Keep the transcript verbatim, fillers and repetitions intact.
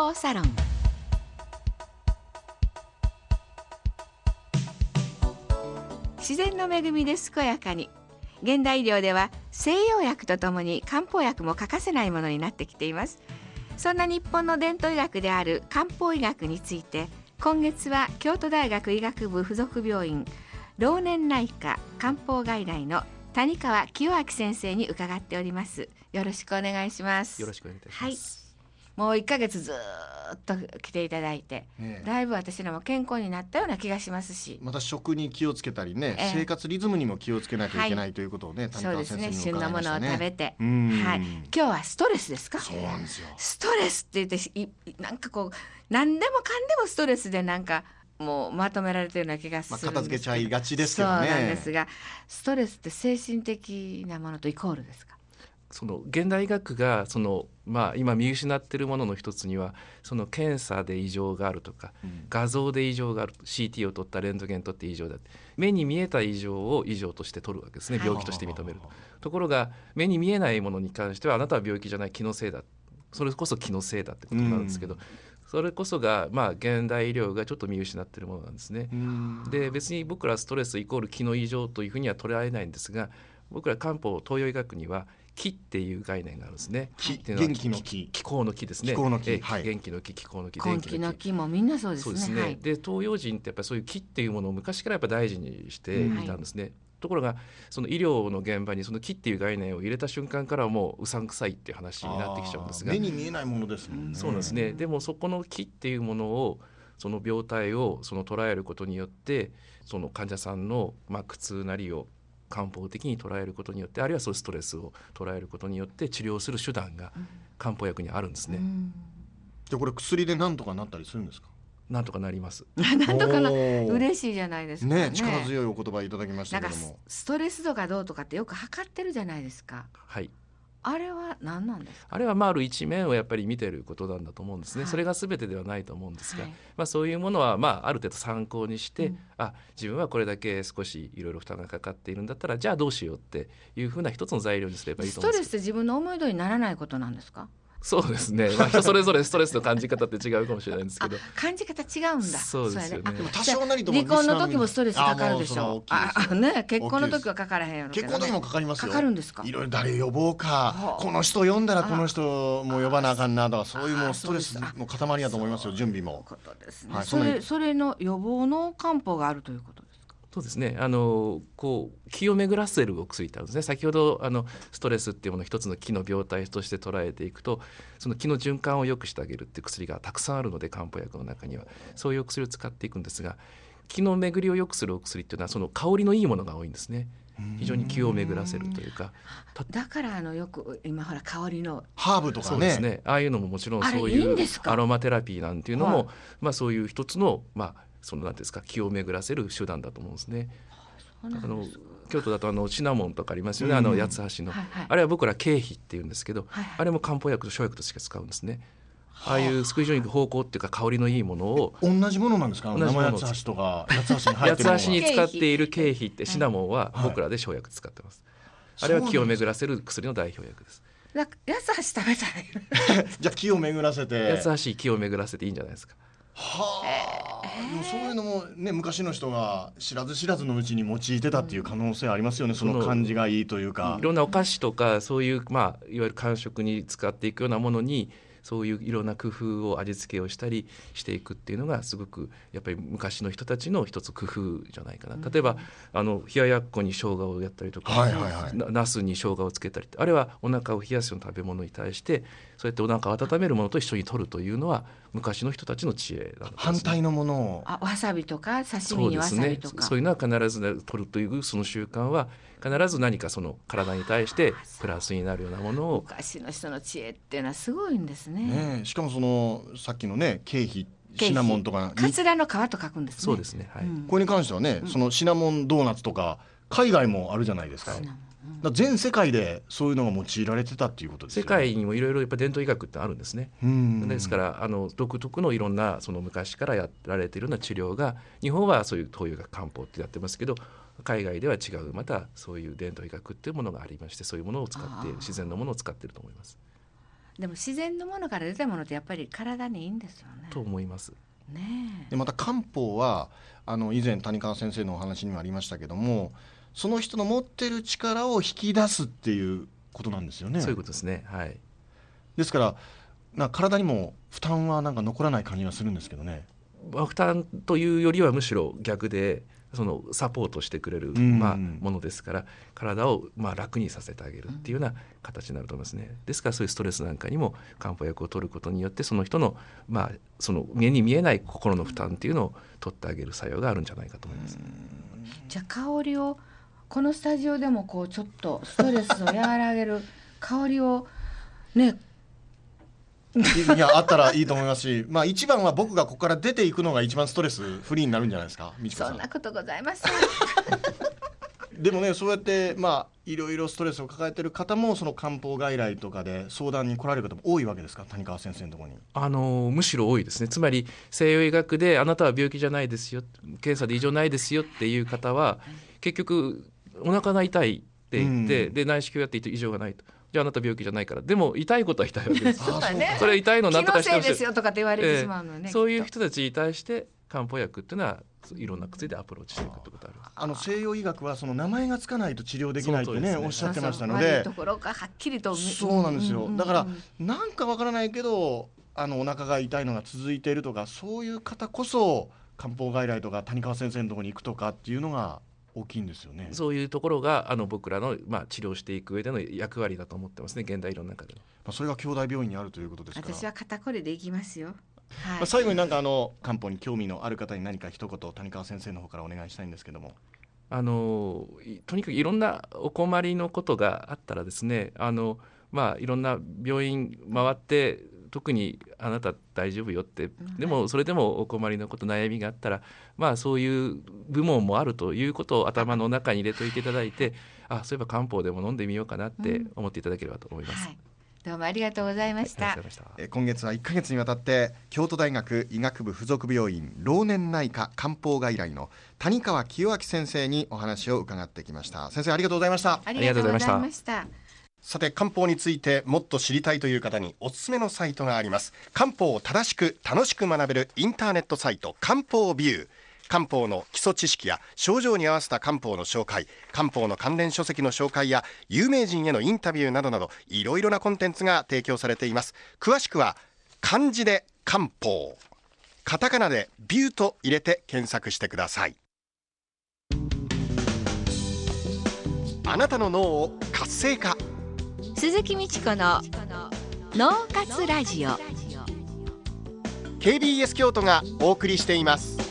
康サロン。自然の恵みで健やかに。現代医療では西洋薬とともに漢方薬も欠かせないものになってきています。そんな日本の伝統医学である漢方医学について、今月は京都大学医学部附属病院老年内科漢方外来の谷川清明先生に伺っております。よろしくお願いします。 よろしくお願いいたします。 はい、もういっかげつずっと来ていただいて、ね、だいぶ私らも健康になったような気がしますし、 また食に気をつけたりね、えー、生活リズムにも気をつけないといけない、はい、ということをね、谷川先生にも伺いましたね。 そうですね、旬のものを食べて、はい、今日はストレスですか。 そうなんですよ。 ストレスって言ってなんかこう何でもかんでもストレスでなんかもうまとめられてるような気がするんですけど、 まあ、片付けちゃいがちですけどね。 そうなんですが、ストレスって精神的なものとイコールですか。 その現代医学がその、まあ、今見失っているものの一つには、その検査で異常があるとか、うん、画像で異常がある、 シーティー を取ったレントゲン取って異常だって、目に見えた異常を異常として取るわけですね、病気として認める、はい、ところが目に見えないものに関しては、あなたは病気じゃない、気のせいだ、それこそ気のせいだってことになるんですけど、うん、それこそが、まあ、現代医療がちょっと見失っているものなんですね。で、別に僕らストレスイコール気の異常というふうには捉えないんですが、僕ら漢方東洋医学には気っていう概念があるんですね。 気っていうのは元気の気、 気候の気ですね。 気候の気、 え、はい、元気の気、気候の気、 根気の気もみんなそうですね。 そうですね、はい、で東洋人ってやっぱりそういう気っていうものを昔からやっぱ大事にしていたんですね、はい、ところがその医療の現場にその気っていう概念を入れた瞬間からもううさんくさいっていう話になってきちゃうんですが、 目に見えないものですもんね。 そうなんですね。でもそこの気っていうものを、その病態をその捉えることによって、その患者さんのまあ苦痛なりを漢方的に捉えることによって、あるいはそういうストレスを捉えることによって治療する手段が漢方薬にあるんですね、うん、 でこれ薬でなんとかなったりするんですか。 なんとかなりますなんとかな、嬉しいじゃないですか ね, ね力強いお言葉いただきましたけども、 なんかストレス度がどうとかってよく測ってるじゃないですか。 はい、 あれは何なんですか。 あれはまあある一面をやっぱり見てることなんだと思うんですね、はい、それが全てではないと思うんですが、はい、まあ、そういうものはまあある程度参考にして、うん、あ、自分はこれだけ少しいろいろ負担がかかっているんだったら、じゃあどうしようっていうふうな一つの材料にすればいいと思うんです。 ストレスって自分の思い通りにならないことなんですか。 そうですね、まあ、人それぞれストレスの感じ方って違うかもしれないんですけど感じ方違うんだ。 そうですよね。 でも多少なりとも離婚の時もストレスかかるでしょ。 ああ、ね、結婚の時はかからへんやろけど、ね、 結婚の時もかかりますよ。 かかるんですか。 いろいろ誰呼ぼうか、この人呼んだらこの人も呼ばなあかんなとか、そういうもうストレスの塊やと思いますよ、準備も。 そういうことですね、はい、それ、それの予防の漢方があるということです。 そうですね、あのこう気を巡らせるお薬ってあるんですね。先ほどあのストレスっていうものを一つの気の病態として捉えていくと、その気の循環を良くしてあげるっていう薬がたくさんあるので、漢方薬の中にはそういうお薬を使っていくんですが、気の巡りを良くするお薬っていうのはその香りのいいものが多いんですね。非常に気を巡らせるというか、 だからあのよく今ほら香りのハーブとかね、 そうですね、ああいうのももちろんそういうアロマテラピーなんていうのも、はい、まあ、そういう一つの、まあ、そのなんていうんですか、気を巡らせる手段だと思うんですね。あの京都だとあのシナモンとかありますよね、うん、あの八つ橋の、はいはい、あれは僕ら経費っていうんですけど、はいはい、あれも漢方薬と生薬として使うんですね。ああいう非常に芳香っていうか香りのいいものを、 同じものなんですか。生八つ橋とか八つ橋に入ってるのは八つ橋に使っている経費ってシナモンは僕らで生薬使ってます、はい、あれは気を巡らせる薬の代表薬です。 八つ橋食べたいじゃあ気を巡らせて、 八つ橋気を巡らせていいんじゃないですか。 はあ、でもそういうのもね、昔の人が知らず知らずのうちに用いてたっていう可能性ありますよね、うん、その感じがいいというか、 いろんなお菓子とかそういう、まあ、いわゆる間食に使っていくようなものにそういういろんな工夫を味付けをしたりしていくっていうのがすごくやっぱり昔の人たちの一つ工夫じゃないかな、うん、例えばあの冷ややっこに生姜をやったりとか、はいはいはい、なナスに生姜をつけたりって、あれはお腹を冷やすような食べ物に対してそうやってお腹を温めるものと一緒に取るというのは昔の人たちの知恵なんです、ね、 反対のものを、 あ、わさびとか刺身にわさびとか、 そうですね、そういうのは必ず、ね、取るというその習慣は必ず何かその体に対してプラスになるようなものを、 昔の人の知恵っていうのはすごいんですね。 ねえ、しかもそのさっきのね経費シナモンとかカツラの皮と書くんですね。 そうですね、はい、うん、 これに関してはね、そのシナモンドーナツとか海外もあるじゃないですか。だから全世界でそういうのが用いられてたっていうことですよね。 世界にもいろいろやっぱ伝統医学ってあるんですね。うんですからあの独特のいろんなその昔からやられているような治療が、日本はそういう東洋医学漢方ってやってますけど、海外では違うまたそういう伝統医学っていうものがありまして、そういうものを使って自然のものを使っていると思います。 でも自然のものから出たものってやっぱり体にいいんですよね。 と思います。 ねえ。 でまた漢方はあの以前谷川先生のお話にもありましたけども、その人の持ってる力を引き出すっていうことなんですよね。 そういうことですね。はい。 ですからなんか体にも負担はなんか残らない感じがするんですけどね。 まあ、負担というよりはむしろ逆でそのサポートしてくれる、まあ、ものですから、体をまあ楽にさせてあげるっていうような形になると思いますね。ですからそういうストレスなんかにも漢方薬を取ることによってその人の、まあ、その目に見えない心の負担っていうのを取ってあげる作用があるんじゃないかと思います。 じゃあ香りをこのスタジオでもこうちょっとストレスを和らげる香りをねいやあったらいいと思いますし、まあ一番は僕がここから出ていくのが一番ストレスフリーになるんじゃないですか。美智子さん。 そんなことございませんでもねそうやってまあいろいろストレスを抱えている方もその漢方外来とかで相談に来られる方も多いわけですか、谷川先生のところに。 あのむしろ多いですね。つまり西洋医学であなたは病気じゃないですよ、検査で異常ないですよっていう方は結局お腹が痛いって言って、うん、で内視鏡やって異常がないと、じゃああなた病気じゃないから、でも痛いことは痛いわけですそうだね、 それ痛いのなんとかしてほしい、 気のせいですよとかって言われてしまうのね、 えー、そういう人たちに対して漢方薬っていうのはいろんな薬でアプローチしていくってことある。 あの西洋医学はその名前がつかないと治療できないってね、ねおっしゃってましたので、 そうそう悪いところがはっきりとそうなんですよ、うんうんうん、だからなんかわからないけどあのお腹が痛いのが続いているとか、そういう方こそ漢方外来とか谷川先生のところに行くとかっていうのが大きいんですよね。 そういうところがあの僕らの、まあ、治療していく上での役割だと思ってますね、現代医療の中では。 まあ、それが兄弟病院にあるということですから。 私は肩こりで行きますよ。はい、 まあ、最後になんかあの漢方に興味のある方に何か一言谷川先生の方からお願いしたいんですけども。 あのとにかくいろんなお困りのことがあったらですね、あの、まあ、いろんな病院回って特にあなた大丈夫よって、でもそれでもお困りのこと悩みがあったら、まあ、そういう部門もあるということを頭の中に入れておいていただいて、あ、そういえば漢方でも飲んでみようかなって思っていただければと思います、うん、はい、 どうもありがとうございました、 はい、ありがとうございました。 え今月はいっかげつにわたって京都大学医学部附属病院老年内科漢方外来の谷川清明先生にお話を伺ってきました。先生ありがとうございました。 ありがとうございました。 さて漢方についてもっと知りたいという方におすすめのサイトがあります。漢方を正しく楽しく学べるインターネットサイト漢方ビュー。漢方の基礎知識や症状に合わせた漢方の紹介、漢方の関連書籍の紹介や有名人へのインタビューなどなどいろいろなコンテンツが提供されています。詳しくは漢字で漢方、カタカナでビューと入れて検索してください。あなたの脳を活性化、 鈴木美智子の脳活ラジオケービーエス 京都がお送りしています。